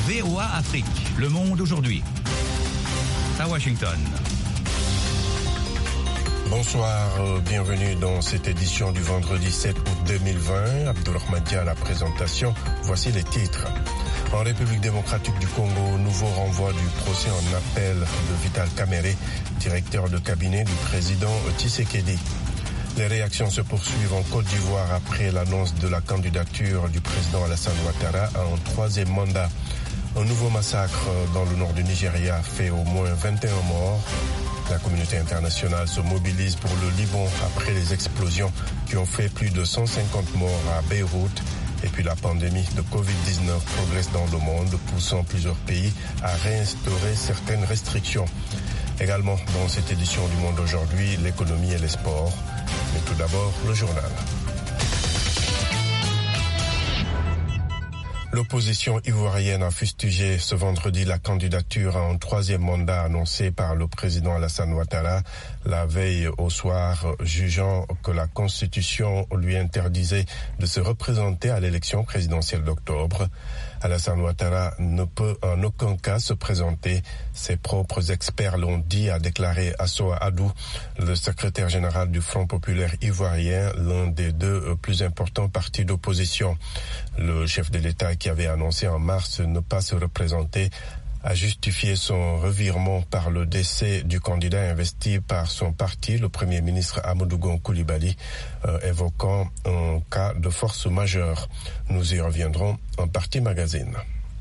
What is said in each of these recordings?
VOA Afrique, le monde aujourd'hui. À Washington. Bonsoir, bienvenue dans cette édition du vendredi 7 août 2020. Abdourahmane Dia à la présentation. Voici les titres. En République démocratique du Congo, nouveau renvoi du procès en appel de Vital Kamerhe, directeur de cabinet du président Tshisekedi. Les réactions se poursuivent en Côte d'Ivoire après l'annonce de la candidature du président Alassane Ouattara à un troisième mandat. Un nouveau massacre dans le nord du Nigeria fait au moins 21 morts. La communauté internationale se mobilise pour le Liban après les explosions qui ont fait plus de 150 morts à Beyrouth. Et puis la pandémie de Covid-19 progresse dans le monde, poussant plusieurs pays à réinstaurer certaines restrictions. Également dans cette édition du Monde aujourd'hui, l'économie et les sports. Mais tout d'abord, le journal. L'opposition ivoirienne a fustigé ce vendredi la candidature à un troisième mandat annoncé par le président Alassane Ouattara la veille au soir, jugeant que la Constitution lui interdisait de se représenter à l'élection présidentielle d'octobre. Alassane Ouattara ne peut en aucun cas se présenter. Ses propres experts l'ont dit, a déclaré Assoa Adou, le secrétaire général du Front populaire ivoirien, l'un des deux plus importants partis d'opposition. Le chef de l'État, qui avait annoncé en mars ne pas se représenter, a justifié son revirement par le décès du candidat investi par son parti, le Premier ministre Amadou Gon Coulibaly, évoquant un cas de force majeure. Nous y reviendrons en partie magazine.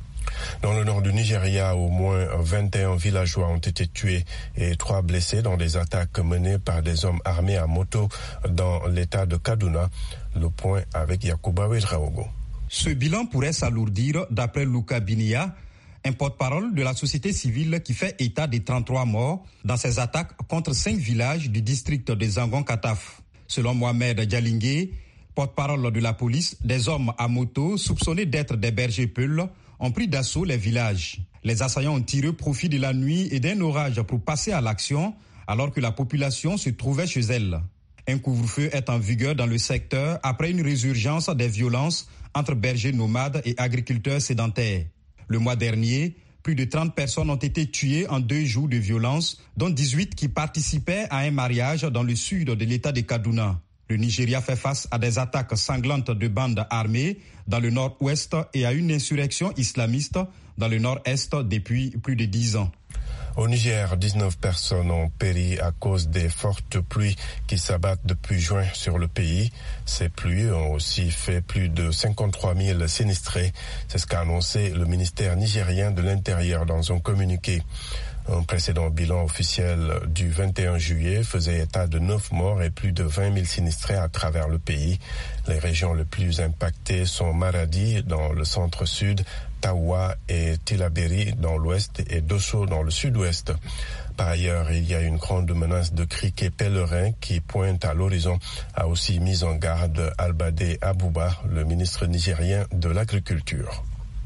Dans le nord du Nigeria, au moins 21 villageois ont été tués et 3 blessés dans des attaques menées par des hommes armés à moto dans l'état de Kaduna. Le point avec Yacouba Ouedraogo. Ce bilan pourrait s'alourdir d'après Luka Binia, un porte-parole de la société civile qui fait état des 33 morts dans ces attaques contre 5 villages du district de Zangon-Kataf. Selon Mohamed Dialingué, porte-parole de la police, des hommes à moto soupçonnés d'être des bergers peuls ont pris d'assaut les villages. Les assaillants ont tiré profit de la nuit et d'un orage pour passer à l'action alors que la population se trouvait chez elle. Un couvre-feu est en vigueur dans le secteur après une résurgence des violences entre bergers nomades et agriculteurs sédentaires. Le mois dernier, plus de 30 personnes ont été tuées en 2 jours de violence, dont 18 qui participaient à un mariage dans le sud de l'état de Kaduna. Le Nigeria fait face à des attaques sanglantes de bandes armées dans le nord-ouest et à une insurrection islamiste dans le nord-est depuis plus de 10 ans. Au Niger, 19 personnes ont péri à cause des fortes pluies qui s'abattent depuis juin sur le pays. Ces pluies ont aussi fait plus de 53 000 sinistrés. C'est ce qu'a annoncé le ministère nigérien de l'Intérieur dans un communiqué. Un précédent bilan officiel du 21 juillet faisait état de 9 morts et plus de 20 000 sinistrés à travers le pays. Les régions les plus impactées sont Maradi dans le centre-sud, Tawa et Tillabéri dans l'ouest et Dosso dans le sud-ouest. Par ailleurs, il y a une grande menace de criquets pèlerins qui pointe à l'horizon, a aussi mis en garde Albade Abouba, le ministre nigérien de l'Agriculture.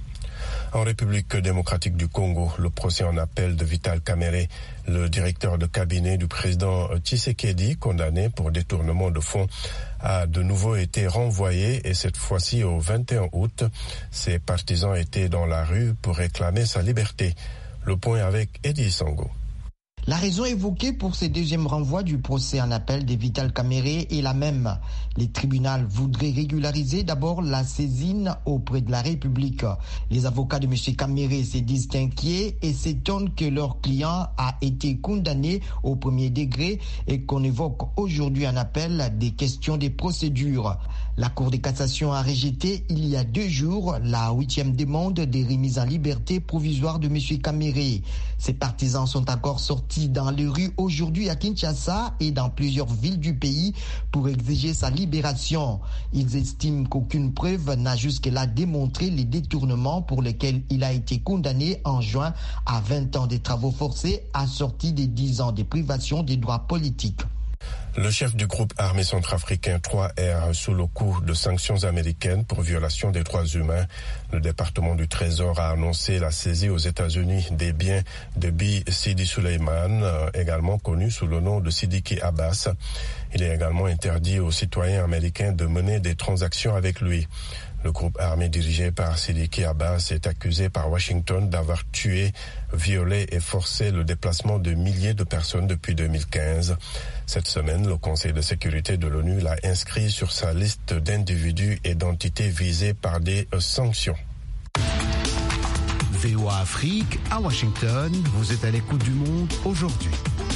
En République démocratique du Congo, le procès en appel de Vital Kamerhe, le directeur de cabinet du président Tshisekedi, condamné pour détournement de fonds, a de nouveau été renvoyé et cette fois-ci au 21 août. Ses partisans étaient dans la rue pour réclamer sa liberté. Le point avec Eddie Sango. La raison évoquée pour ce deuxième renvoi du procès en appel de Vital Kamerhe est la même. Les tribunaux voudraient régulariser d'abord la saisine auprès de la République. Les avocats de M. Kamerhe se disent inquiets et s'étonnent que leur client a été condamné au premier degré et qu'on évoque aujourd'hui en appel des questions de procédure. La Cour de cassation a rejeté il y a 2 jours la 8e demande de remise en liberté provisoire de M. Kamerhe. Ses partisans sont encore sortis dans les rues aujourd'hui à Kinshasa et dans plusieurs villes du pays pour exiger sa libération. Ils estiment qu'aucune preuve n'a jusque-là démontré les détournements pour lesquels il a été condamné en juin à 20 ans de travaux forcés assortis de 10 ans de privation des droits politiques. Le chef du groupe armé centrafricain 3R sous le coup de sanctions américaines pour violation des droits humains. Le département du Trésor a annoncé la saisie aux États-Unis des biens de Bi Sidi Suleiman, également connu sous le nom de Sidiki Abbas. Il est également interdit aux citoyens américains de mener des transactions avec lui. Le groupe armé dirigé par Sidiki Abbas est accusé par Washington d'avoir tué, violé et forcé le déplacement de milliers de personnes depuis 2015. Cette semaine, le Conseil de sécurité de l'ONU l'a inscrit sur sa liste d'individus et d'entités visées par des sanctions. VOA Afrique, à Washington, vous êtes à l'écoute du monde aujourd'hui.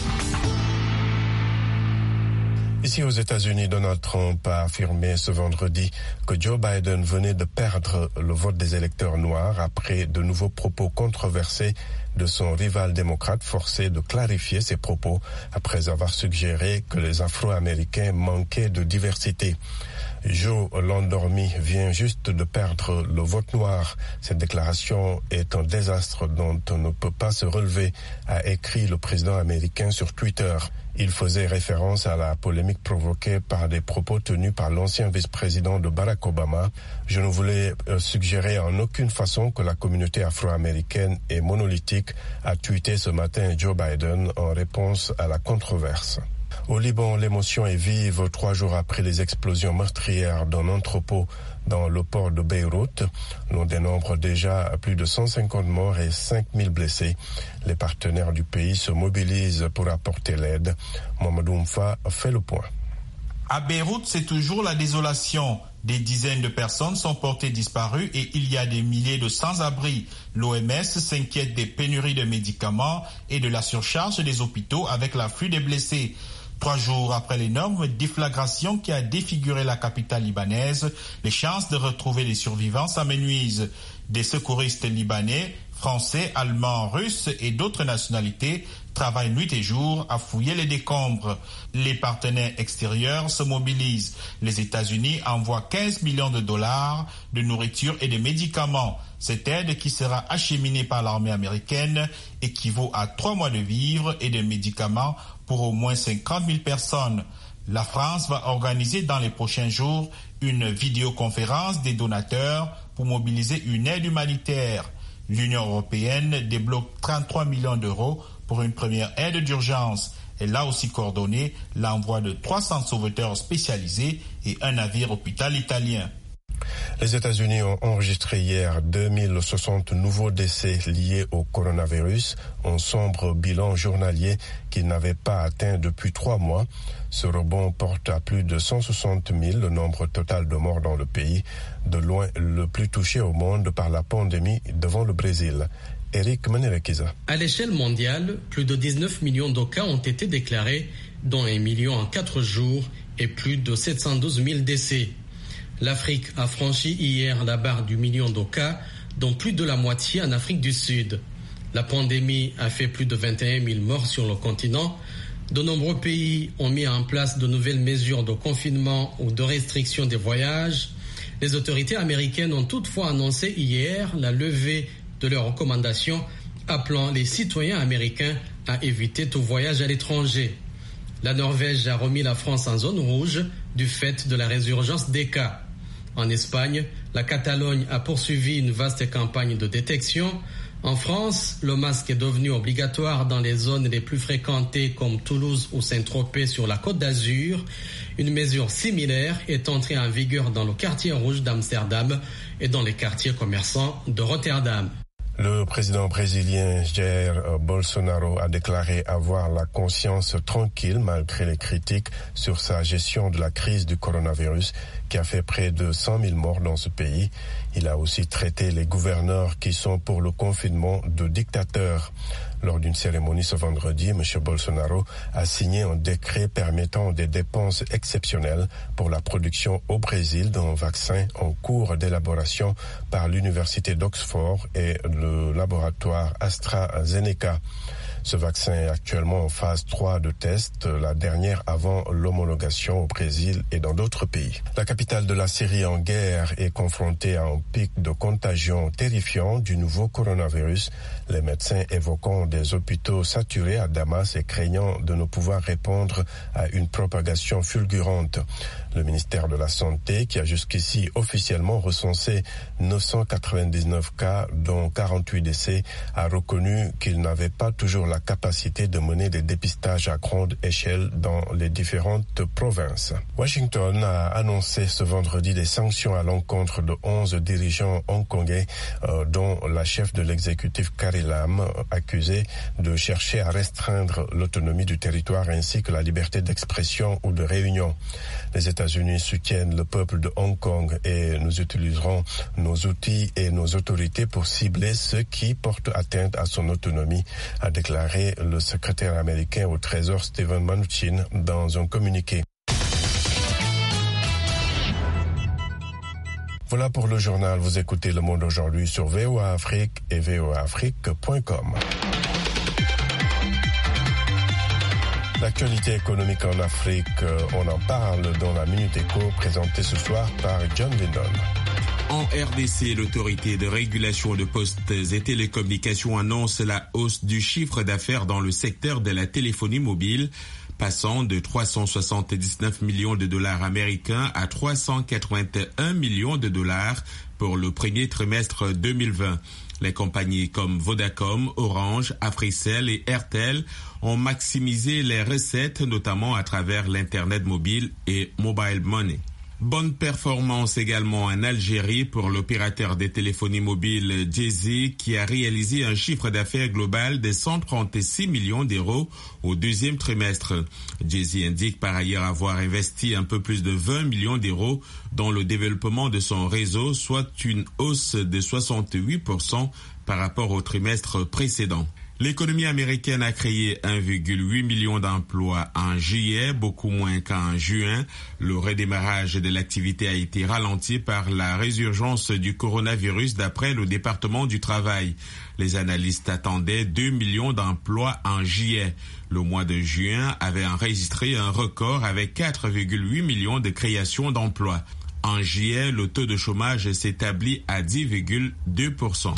Ici aux États-Unis, Donald Trump a affirmé ce vendredi que Joe Biden venait de perdre le vote des électeurs noirs après de nouveaux propos controversés de son rival démocrate forcé de clarifier ses propos après avoir suggéré que les Afro-Américains manquaient de diversité. Joe l'endormi vient juste de perdre le vote noir. Cette déclaration est un désastre dont on ne peut pas se relever, a écrit le président américain sur Twitter. Il faisait référence à la polémique provoquée par des propos tenus par l'ancien vice-président de Barack Obama. Je ne voulais suggérer en aucune façon que la communauté afro-américaine est monolithique, a tweeté ce matin Joe Biden en réponse à la controverse. Au Liban, l'émotion est vive 3 jours après les explosions meurtrières d'un entrepôt dans le port de Beyrouth. L'on dénombre déjà plus de 150 morts et 5000 blessés. Les partenaires du pays se mobilisent pour apporter l'aide. Mamadou Mfa fait le point. À Beyrouth, c'est toujours la désolation. Des dizaines de personnes sont portées disparues et il y a des milliers de sans-abri. L'OMS s'inquiète des pénuries de médicaments et de la surcharge des hôpitaux avec l'afflux des blessés. 3 jours après l'énorme déflagration qui a défiguré la capitale libanaise, les chances de retrouver les survivants s'amenuisent. Des secouristes libanais, français, allemands, russes et d'autres nationalités travaillent nuit et jour à fouiller les décombres. Les partenaires extérieurs se mobilisent. Les États-Unis envoient 15 millions de dollars de nourriture et de médicaments. Cette aide qui sera acheminée par l'armée américaine équivaut à 3 mois de vivres et de médicaments pour au moins 50 000 personnes. La France va organiser dans les prochains jours une vidéoconférence des donateurs pour mobiliser une aide humanitaire. L'Union européenne débloque 33 millions d'euros pour une première aide d'urgence. Elle a aussi coordonné l'envoi de 300 sauveteurs spécialisés et un navire hôpital italien. Les États-Unis ont enregistré hier 2060 nouveaux décès liés au coronavirus, un sombre bilan journalier qu'ils n'avaient pas atteint depuis 3 mois. Ce rebond porte à plus de 160 000 le nombre total de morts dans le pays, de loin le plus touché au monde par la pandémie devant le Brésil. Eric Manerekiza. À l'échelle mondiale, plus de 19 millions de cas ont été déclarés, dont 1 million en 4 jours et plus de 712 000 décès. L'Afrique a franchi hier la barre du million de cas, dont plus de la moitié en Afrique du Sud. La pandémie a fait plus de 21 000 morts sur le continent. De nombreux pays ont mis en place de nouvelles mesures de confinement ou de restriction des voyages. Les autorités américaines ont toutefois annoncé hier la levée de leurs recommandations, appelant les citoyens américains à éviter tout voyage à l'étranger. La Norvège a remis la France en zone rouge du fait de la résurgence des cas. En Espagne, la Catalogne a poursuivi une vaste campagne de détection. En France, le masque est devenu obligatoire dans les zones les plus fréquentées comme Toulouse ou Saint-Tropez sur la Côte d'Azur. Une mesure similaire est entrée en vigueur dans le quartier rouge d'Amsterdam et dans les quartiers commerçants de Rotterdam. Le président brésilien Jair Bolsonaro a déclaré avoir la conscience tranquille malgré les critiques sur sa gestion de la crise du coronavirus qui a fait près de 100 000 morts dans ce pays. Il a aussi traité les gouverneurs qui sont pour le confinement de dictateurs. Lors d'une cérémonie ce vendredi, M. Bolsonaro a signé un décret permettant des dépenses exceptionnelles pour la production au Brésil d'un vaccin en cours d'élaboration par l'Université d'Oxford et le laboratoire AstraZeneca. Ce vaccin est actuellement en phase 3 de test, la dernière avant l'homologation au Brésil et dans d'autres pays. La capitale de la Syrie en guerre est confrontée à un pic de contagion terrifiant du nouveau coronavirus. Les médecins évoquant des hôpitaux saturés à Damas et craignant de ne pouvoir répondre à une propagation fulgurante. Le ministère de la Santé, qui a jusqu'ici officiellement recensé 999 cas, dont 48 décès, a reconnu qu'il n'avait pas toujours la la capacité de mener des dépistages à grande échelle dans les différentes provinces. Washington a annoncé ce vendredi des sanctions à l'encontre de 11 dirigeants hongkongais, dont la chef de l'exécutif Carrie Lam, accusée de chercher à restreindre l'autonomie du territoire ainsi que la liberté d'expression ou de réunion. Les États-Unis soutiennent le peuple de Hong Kong et nous utiliserons nos outils et nos autorités pour cibler ceux qui portent atteinte à son autonomie, a déclaré le secrétaire américain au Trésor Steven Mnuchin dans un communiqué. Voilà pour le journal. Vous écoutez Le Monde aujourd'hui sur VOA Afrique et voaafrique.com. L'actualité économique en Afrique, on en parle dans la Minute Éco présentée ce soir par John Lindon. En RDC, l'autorité de régulation de postes et télécommunications annonce la hausse du chiffre d'affaires dans le secteur de la téléphonie mobile, passant de 379 millions de dollars américains à 381 millions de dollars pour le premier trimestre 2020. Les compagnies comme Vodacom, Orange, Africell et Airtel ont maximisé les recettes, notamment à travers l'Internet mobile et Mobile Money. Bonne performance également en Algérie pour l'opérateur des téléphonies mobiles Djezzy qui a réalisé un chiffre d'affaires global de 136 millions d'euros au deuxième trimestre. Djezzy indique par ailleurs avoir investi un peu plus de 20 millions d'euros dans le développement de son réseau, soit une hausse de 68% par rapport au trimestre précédent. L'économie américaine a créé 1,8 million d'emplois en juillet, beaucoup moins qu'en juin. Le redémarrage de l'activité a été ralenti par la résurgence du coronavirus d'après le département du travail. Les analystes attendaient 2 millions d'emplois en juillet. Le mois de juin avait enregistré un record avec 4,8 millions de créations d'emplois. En juillet, le taux de chômage s'établit à 10,2%.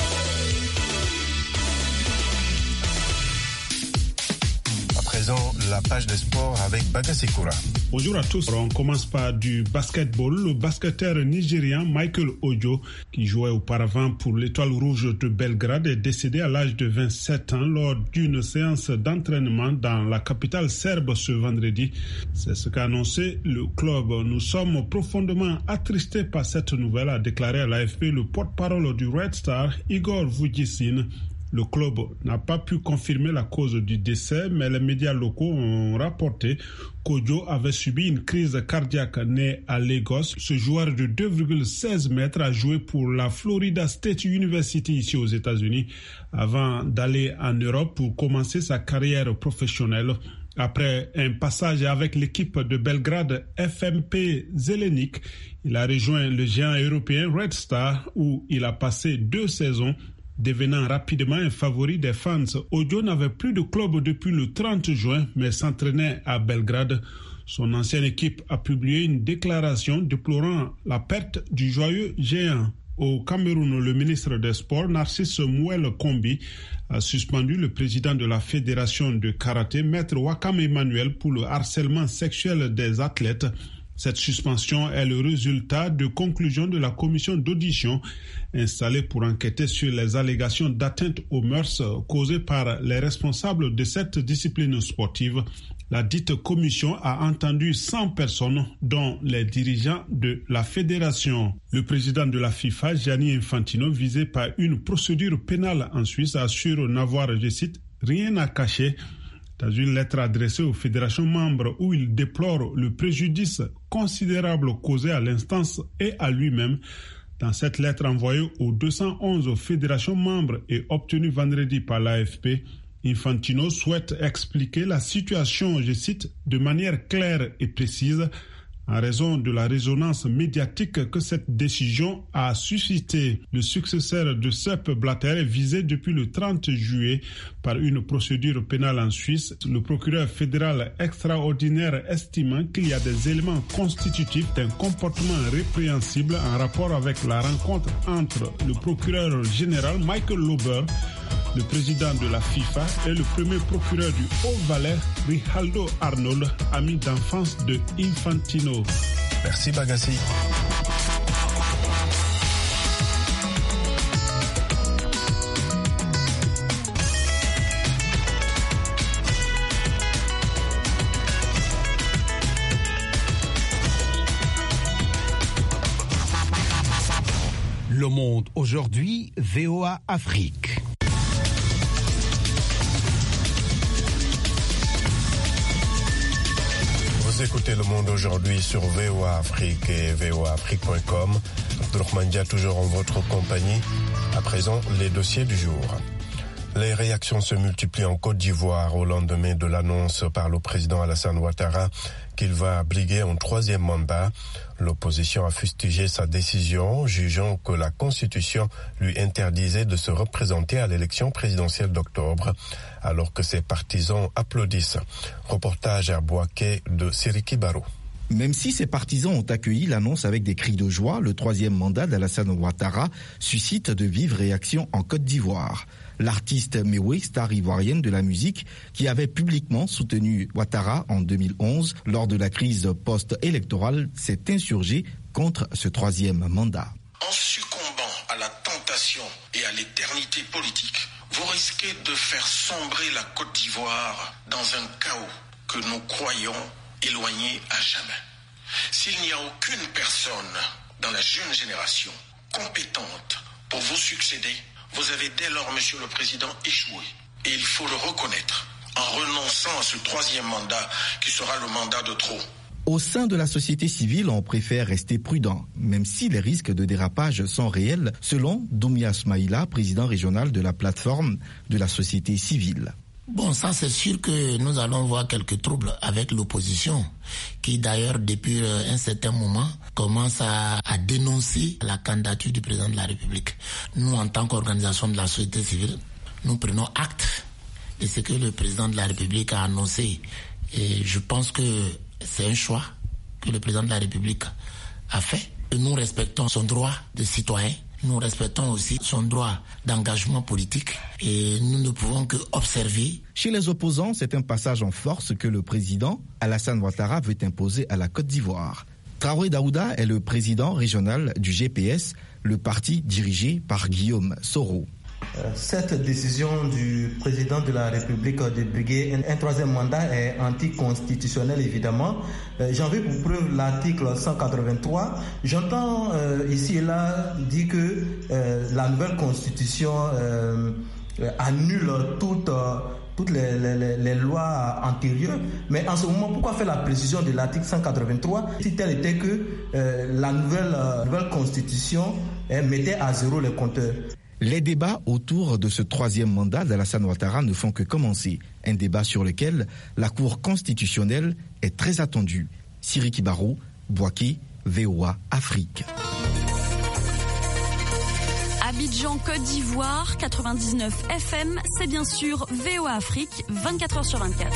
La page des sports avec Bagasekura. Bonjour à tous. On commence par du basketball. Le basketteur nigérian Michael Ojo, qui jouait auparavant pour l'Étoile Rouge de Belgrade, est décédé à l'âge de 27 ans lors d'une séance d'entraînement dans la capitale serbe ce vendredi. C'est ce qu'a annoncé le club. Nous sommes profondément attristés par cette nouvelle, a déclaré à l'AFP le porte-parole du Red Star, Igor Vujicin. Le club n'a pas pu confirmer la cause du décès, mais les médias locaux ont rapporté qu'Ojo avait subi une crise cardiaque né à Lagos. Ce joueur de 2,16 mètres a joué pour la Florida State University ici aux États-Unis avant d'aller en Europe pour commencer sa carrière professionnelle. Après un passage avec l'équipe de Belgrade FMP Zelenik, il a rejoint le géant européen Red Star où il a passé 2 saisons. Devenant rapidement un favori des fans, Ojo n'avait plus de club depuis le 30 juin, mais s'entraînait à Belgrade. Son ancienne équipe a publié une déclaration déplorant la perte du joyeux géant. Au Cameroun, le ministre des Sports, Narcisse Mouel Kombi, a suspendu le président de la fédération de karaté, Maître Wakam Emmanuel, pour le harcèlement sexuel des athlètes. Cette suspension est le résultat de conclusions de la commission d'audition installée pour enquêter sur les allégations d'atteinte aux mœurs causées par les responsables de cette discipline sportive. La dite commission a entendu 100 personnes, dont les dirigeants de la fédération. Le président de la FIFA, Gianni Infantino, visé par une procédure pénale en Suisse, assure n'avoir, je cite, rien à cacher. Dans une lettre adressée aux fédérations membres où il déplore le préjudice considérable causé à l'instance et à lui-même. Dans cette lettre envoyée aux 211 fédérations membres et obtenue vendredi par l'AFP, Infantino souhaite expliquer la situation, je cite, de manière claire et précise, en raison de la résonance médiatique que cette décision a suscité. Le successeur de Sepp Blatter est visé depuis le 30 juillet par une procédure pénale en Suisse. Le procureur fédéral extraordinaire estimant qu'il y a des éléments constitutifs d'un comportement répréhensible en rapport avec la rencontre entre le procureur général Michael Lauber, le président de la FIFA, et le premier procureur du Haut-Valais, Rihaldo Arnold, ami d'enfance de Infantino. Merci Bagassi. Le Monde aujourd'hui, VOA Afrique. Vous écoutez Le Monde aujourd'hui sur VOA Afrique et voaafrique.com. Abdourahmane Dia toujours en votre compagnie. À présent, les dossiers du jour. Les réactions se multiplient en Côte d'Ivoire au lendemain de l'annonce par le président Alassane Ouattara qu'il va briguer un 3e mandat. L'opposition a fustigé sa décision, jugeant que la Constitution lui interdisait de se représenter à l'élection présidentielle d'octobre, alors que ses partisans applaudissent. Reportage à Bouaké de Siriki Barou. Même si ses partisans ont accueilli l'annonce avec des cris de joie, le 3e mandat d'Alassane Ouattara suscite de vives réactions en Côte d'Ivoire. L'artiste Mewé, star ivoirienne de la musique, qui avait publiquement soutenu Ouattara en 2011 lors de la crise post-électorale, s'est insurgé contre ce 3e mandat. En succombant à la tentation et à l'éternité politique, vous risquez de faire sombrer la Côte d'Ivoire dans un chaos que nous croyons éloigné à jamais. S'il n'y a aucune personne dans la jeune génération compétente pour vous succéder, vous avez dès lors, Monsieur le Président, échoué. Et il faut le reconnaître en renonçant à ce 3e mandat qui sera le mandat de trop. Au sein de la société civile, on préfère rester prudent, même si les risques de dérapage sont réels, selon Doumia Smaïla, président régional de la plateforme de la société civile. Bon, ça c'est sûr que nous allons voir quelques troubles avec l'opposition, qui d'ailleurs depuis un certain moment commence à dénoncer la candidature du président de la République. Nous, en tant qu'organisation de la société civile, nous prenons acte de ce que le président de la République a annoncé. Et je pense que c'est un choix que le président de la République a fait. Et nous respectons son droit de citoyen. Nous respectons aussi son droit d'engagement politique et nous ne pouvons que observer. Chez les opposants, c'est un passage en force que le président Alassane Ouattara veut imposer à la Côte d'Ivoire. Traoré Daouda est le président régional du GPS, le parti dirigé par Guillaume Soro. Cette décision du président de la République de briguer un 3e mandat est anticonstitutionnelle évidemment. J'en veux pour preuve l'article 183. J'entends ici et là dire que la nouvelle constitution annule toutes les lois antérieures. Mais en ce moment, pourquoi faire la précision de l'article 183 si tel était que la nouvelle constitution mettait à zéro les compteurs? Les débats autour de ce 3e mandat d'Alassane Ouattara ne font que commencer. Un débat sur lequel la Cour constitutionnelle est très attendue. Siriki Barou, Bouaké, VOA Afrique. Abidjan, Côte d'Ivoire, 99 FM, c'est bien sûr VOA Afrique, 24h/24.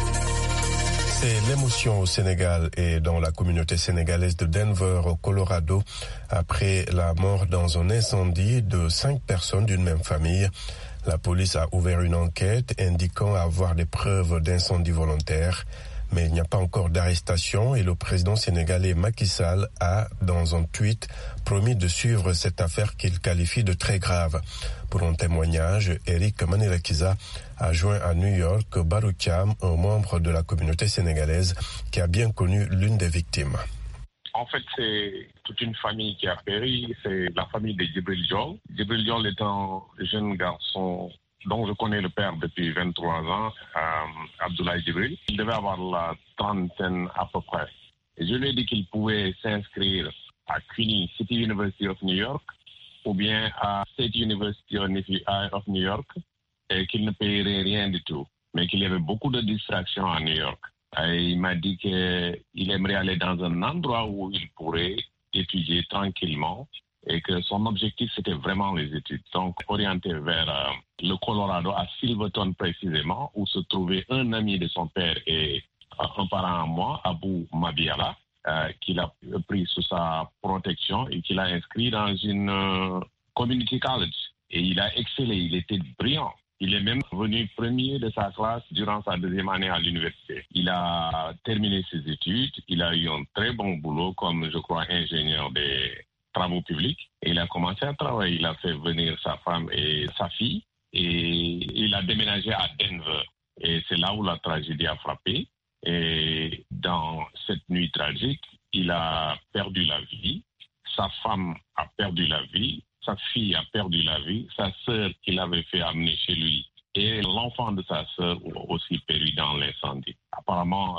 C'est l'émotion au Sénégal et dans la communauté sénégalaise de Denver, au Colorado, après la mort dans un incendie de 5 personnes d'une même famille. La police a ouvert une enquête indiquant avoir des preuves d'incendie volontaire. Mais il n'y a pas encore d'arrestation et le président sénégalais Macky Sall a, dans un tweet, promis de suivre cette affaire qu'il qualifie de très grave. Pour un témoignage, Eric Manirakiza a joint à New York Barou Thiam, un membre de la communauté sénégalaise qui a bien connu l'une des victimes. En fait, c'est toute une famille qui a péri. C'est la famille de Djibril Diol. Djibril Diol est un jeune garçon dont je connais le père depuis 23 ans, Abdoulaye Djibril. Il devait avoir la trentaine à peu près. Et je lui ai dit qu'il pouvait s'inscrire à CUNY, City University of New York, ou bien à State University of New York, et qu'il ne payerait rien du tout, mais qu'il y avait beaucoup de distractions à New York. Et il m'a dit qu'il aimerait aller dans un endroit où il pourrait étudier tranquillement et que son objectif, c'était vraiment les études. Donc, orienté vers le Colorado, à Silverton précisément, où se trouvait un ami de son père et un parent à moi, Abou Mabiala, qu'il a pris sous sa protection et qu'il a inscrit dans une community college. Et il a excellé, il était brillant. Il est même venu premier de sa classe durant sa 2e année à l'université. Il a terminé ses études, il a eu un très bon boulot comme, je crois, ingénieur des travaux publics. Et il a commencé à travailler. Il a fait venir sa femme et sa fille et il a déménagé à Denver. Et c'est là où la tragédie a frappé. Et dans cette nuit tragique, il a perdu la vie. Sa femme a perdu la vie. sa fille a perdu la vie, sa sœur qu'il avait fait amener chez lui et l'enfant de sa sœur aussi péri dans l'incendie. Apparemment,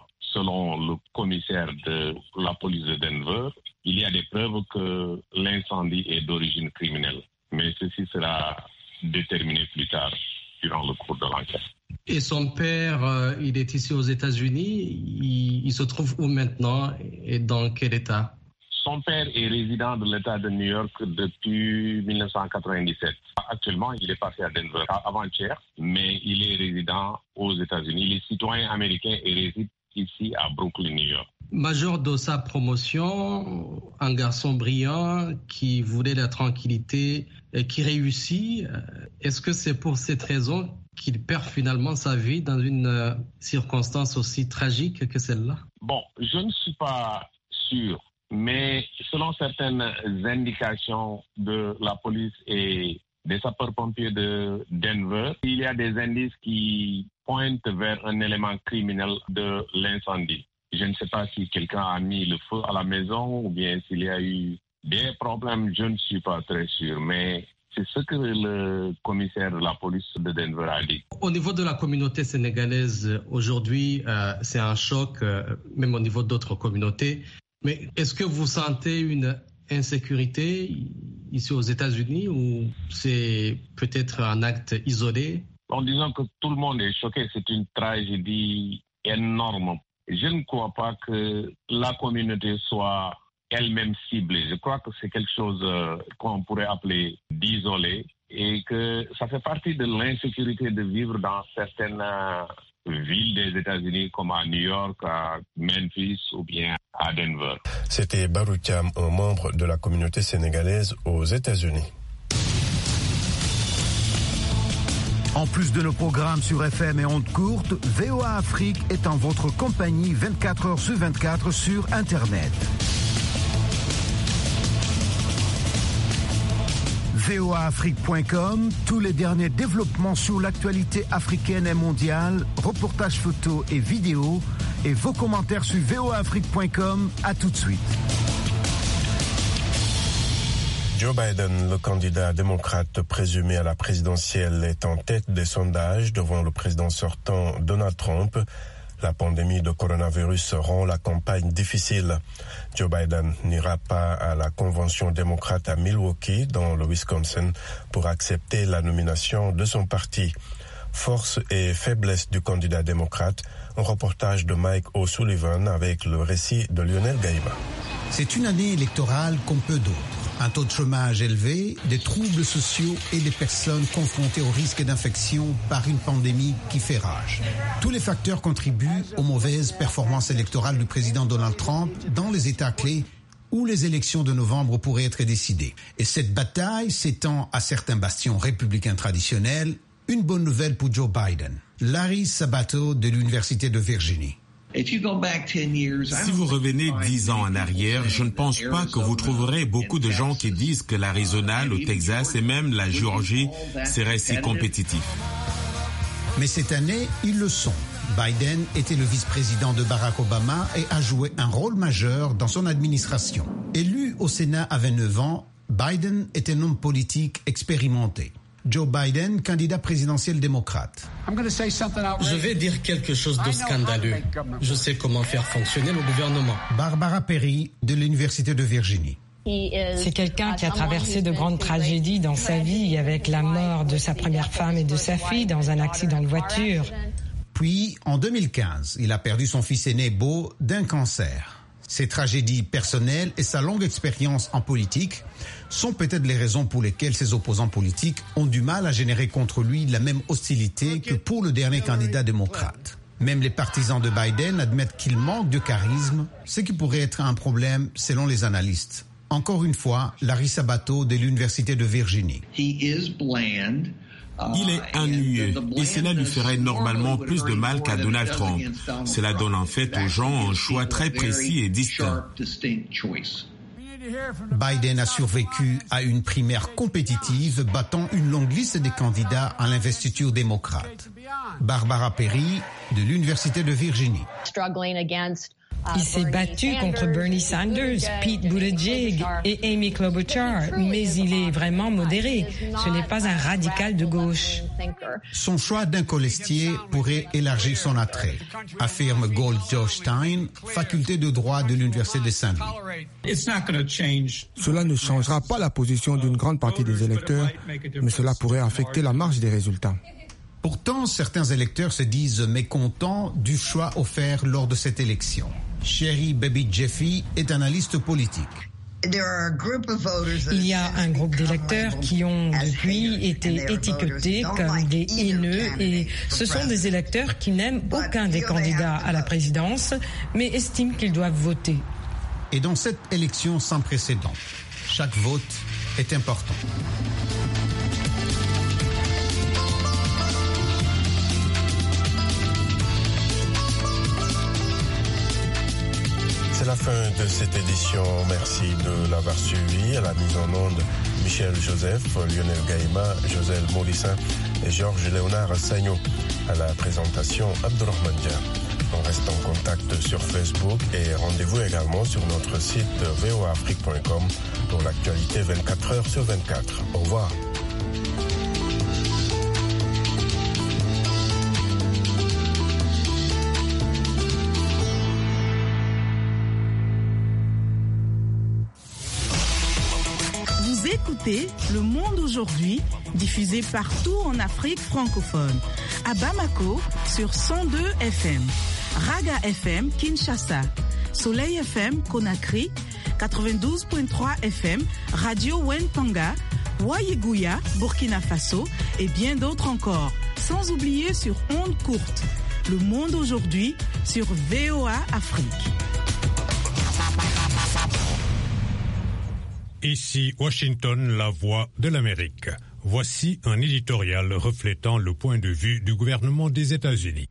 selon le commissaire de la police de Denver, il y a des preuves que l'incendie est d'origine criminelle. Mais ceci sera déterminé plus tard, durant le cours de l'enquête. Et son père, il est ici aux États-Unis. Il se trouve où maintenant et dans quel état? Son père est résident de l'État de New York depuis 1997. Actuellement, il est passé à Denver avant-hier, mais il est résident aux États-Unis. Il est citoyen américain et réside ici à Brooklyn, New York. Major de sa promotion, un garçon brillant qui voulait la tranquillité et qui réussit. Est-ce que c'est pour cette raison qu'il perd finalement sa vie dans une circonstance aussi tragique que celle-là? Bon, je ne suis pas sûr, mais selon certaines indications de la police et des sapeurs-pompiers de Denver, il y a des indices qui pointent vers un élément criminel de l'incendie. Je ne sais pas si quelqu'un a mis le feu à la maison ou bien s'il y a eu des problèmes, je ne suis pas très sûr, mais c'est ce que le commissaire de la police de Denver a dit. Au niveau de la communauté sénégalaise, aujourd'hui, c'est un choc, même au niveau d'autres communautés. Mais est-ce que vous sentez une insécurité ici aux États-Unis ou c'est peut-être un acte isolé? En disant que tout le monde est choqué, c'est une tragédie énorme. Je ne crois pas que la communauté soit elle-même ciblée. Je crois que c'est quelque chose qu'on pourrait appeler d'isolé et que ça fait partie de l'insécurité de vivre dans certaines villes des États-Unis comme à New York, à Memphis ou bien à Denver. C'était Baroutiam, un membre de la communauté sénégalaise aux États-Unis. En plus de nos programmes sur FM et ondes courtes, VOA Afrique est en votre compagnie 24 heures sur 24 sur Internet. voaafrique.com, tous les derniers développements sur l'actualité africaine et mondiale, reportages photos et vidéos, et vos commentaires sur voaafrique.com. À tout de suite. Joe Biden, le candidat démocrate présumé à la présidentielle, est en tête des sondages devant le président sortant Donald Trump. La pandémie de coronavirus rend la campagne difficile. Joe Biden n'ira pas à la convention démocrate à Milwaukee, dans le Wisconsin, pour accepter la nomination de son parti. Force et faiblesse du candidat démocrate, un reportage de Mike O'Sullivan avec le récit de Lionel Gaïba. C'est une année électorale comme peu d'autres. Un taux de chômage élevé, des troubles sociaux et des personnes confrontées au risque d'infection par une pandémie qui fait rage. Tous les facteurs contribuent aux mauvaises performances électorales du président Donald Trump dans les États clés où les élections de novembre pourraient être décidées. Et cette bataille s'étend à certains bastions républicains traditionnels. Une bonne nouvelle pour Joe Biden. Larry Sabato de l'Université de Virginie. Si vous revenez 10 ans en arrière, je ne pense pas que vous trouverez beaucoup de gens qui disent que l'Arizona, le Texas et même la Géorgie seraient si compétitifs. Mais cette année, ils le sont. Biden était le vice-président de Barack Obama et a joué un rôle majeur dans son administration. Élu au Sénat à 29 ans, Biden est un homme politique expérimenté. Joe Biden, candidat présidentiel démocrate. Je vais dire quelque chose de scandaleux. Je sais comment faire fonctionner le gouvernement. Barbara Perry, de l'Université de Virginie. C'est quelqu'un qui a traversé de grandes tragédies dans sa vie, avec la mort de sa première femme et de sa fille dans un accident de voiture. Puis, en 2015, il a perdu son fils aîné Beau d'un cancer. Ses tragédies personnelles et sa longue expérience en politique sont peut-être les raisons pour lesquelles ses opposants politiques ont du mal à générer contre lui la même hostilité que pour le dernier candidat démocrate. Même les partisans de Biden admettent qu'il manque de charisme, ce qui pourrait être un problème selon les analystes. Encore une fois, Larry Sabato de l'Université de Virginie. Il est ennuyeux et cela lui ferait normalement plus de mal qu'à Donald Trump. Cela donne en fait aux gens un choix très précis et distinct. Biden a survécu à une primaire compétitive battant une longue liste des candidats à l'investiture démocrate. Barbara Perry de l'Université de Virginie. Il s'est battu contre Bernie Sanders, Pete Buttigieg et Amy Klobuchar, mais il est vraiment modéré. Ce n'est pas un radical de gauche. Son choix d'un colistier pourrait élargir son attrait, affirme Gold Joe Stein, faculté de droit de l'Université de Saint-Louis. Cela ne changera pas la position d'une grande partie des électeurs, mais cela pourrait affecter la marge des résultats. Pourtant, certains électeurs se disent mécontents du choix offert lors de cette élection. Sherry Baby Jeffy est analyste politique. Il y a un groupe d'électeurs qui ont depuis été étiquetés comme des haineux et ce sont des électeurs qui n'aiment aucun des candidats à la présidence mais estiment qu'ils doivent voter. Et dans cette élection sans précédent, chaque vote est important. C'est la fin de cette édition. Merci de l'avoir suivi. À la mise en onde, Michel Joseph, Lionel Gaïma, Joselle Moulissin et Georges Léonard Sagno. À la présentation, Abdourahmane Dia. On reste en contact sur Facebook et rendez-vous également sur notre site voafrique.com pour l'actualité 24 heures sur 24. Au revoir. Écoutez Le Monde aujourd'hui, diffusé partout en Afrique francophone. À Bamako sur 102 FM, Raga FM Kinshasa, Soleil FM Conakry, 92.3 FM, Radio Wentanga, Wayeguya, Burkina Faso et bien d'autres encore. Sans oublier sur ondes courtes. Le Monde aujourd'hui sur VOA Afrique. Ici Washington, la voix de l'Amérique. Voici un éditorial reflétant le point de vue du gouvernement des États-Unis.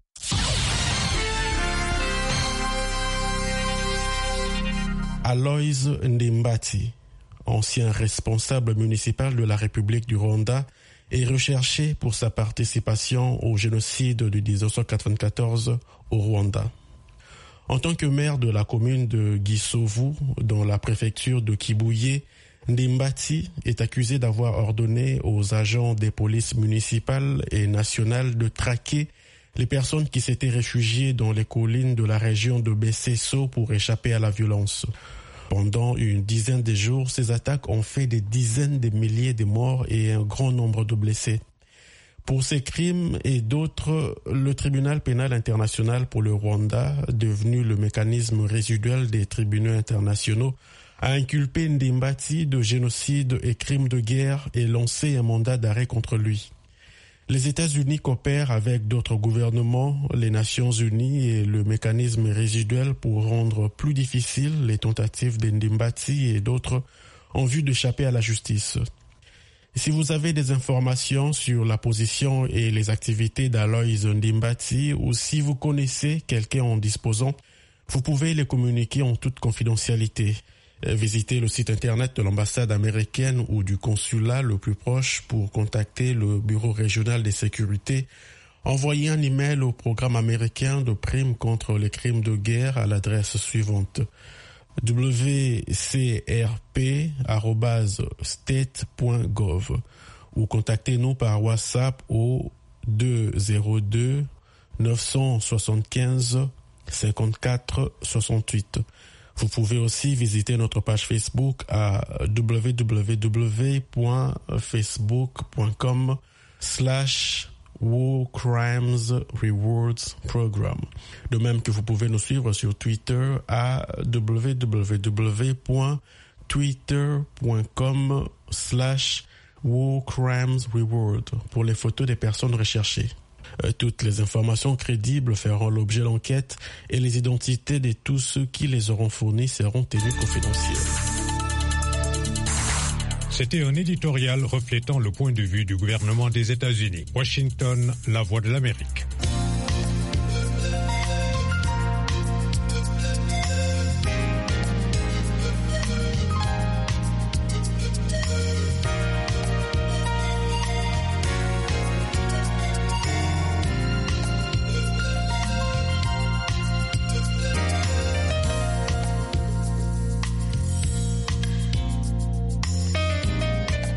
Aloys Ndimbati, ancien responsable municipal de la République du Rwanda, est recherché pour sa participation au génocide de 1994 au Rwanda. En tant que maire de la commune de Gisovu, dans la préfecture de Kibuye, Ndimbati est accusé d'avoir ordonné aux agents des polices municipales et nationales de traquer les personnes qui s'étaient réfugiées dans les collines de la région de Bessesso pour échapper à la violence. Pendant une dizaine de jours, ces attaques ont fait des dizaines de milliers de morts et un grand nombre de blessés. Pour ces crimes et d'autres, le tribunal pénal international pour le Rwanda, devenu le mécanisme résiduel des tribunaux internationaux, a inculpé Ndimbati de génocide et crimes de guerre et lancé un mandat d'arrêt contre lui. Les États-Unis coopèrent avec d'autres gouvernements, les Nations Unies et le mécanisme résiduel pour rendre plus difficiles les tentatives de Ndimbati et d'autres en vue d'échapper à la justice. Si vous avez des informations sur la position et les activités d'Aloys Ndimbati ou si vous connaissez quelqu'un en disposant, vous pouvez les communiquer en toute confidentialité. Visitez le site internet de l'ambassade américaine ou du consulat le plus proche pour contacter le bureau régional de sécurité. Envoyez un email au programme américain de primes contre les crimes de guerre à l'adresse suivante: wcrp@state.gov ou contactez-nous par WhatsApp au 202 975 54 68. Vous pouvez aussi visiter notre page Facebook à www.facebook.com/War Crimes Rewards Program. De même que vous pouvez nous suivre sur Twitter à www.twitter.com/War Crimes Reward pour les photos des personnes recherchées. Toutes les informations crédibles feront l'objet d'enquête et les identités de tous ceux qui les auront fournies seront tenues confidentielles. C'était un éditorial reflétant le point de vue du gouvernement des États-Unis. Washington, la voix de l'Amérique.